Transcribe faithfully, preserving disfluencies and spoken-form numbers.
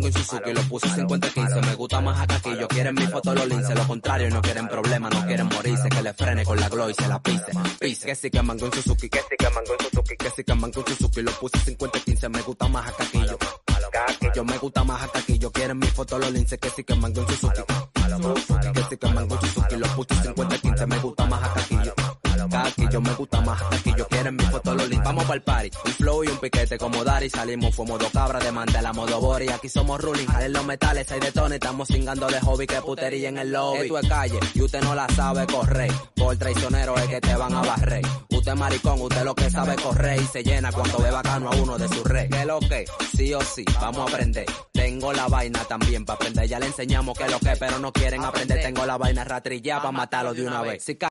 mango en Suzuki, lo puse cincuenta quince. Me gusta más acá que yo. Quieren mi foto los lince, lo contrario, no quieren problemas, no quieren morirse. Que le frene con la glow y se la pise. Pise, que sí que mango en Suzuki, que sí que mango en Suzuki, que sí que mango en Suzuki, lo puse cincuenta quince. Me gusta más acá que yo. Yo me gusta más acá que yo. Quieren mi foto los lince, que sí que mango en Suzuki. Que sí que mango en Suzuki, lo puse cincuenta quince. Me gusta más acá que yo. Aquí yo me gusta más, aquí yo quieren mi foto los links. Vamos pa'l party, un flow y un piquete como Dari. Salimos, fumo dos cabras de Mandela, modo Bori. Aquí somos ruling, jalen los metales, hay de tono. Estamos cingando de hobby, que putería en el lobby. Esto es calle, y usted no la sabe correr. Por traicionero es que te van a barrer. Usted maricón, usted lo que sabe correr. Y se llena cuando ve bacano a uno de su rey. ¿Qué lo que? Sí o sí, vamos a aprender. Tengo la vaina también pa' aprender. Ya le enseñamos que lo que, pero no quieren aprender. Tengo la vaina ratrillada pa' matarlo de una vez. Si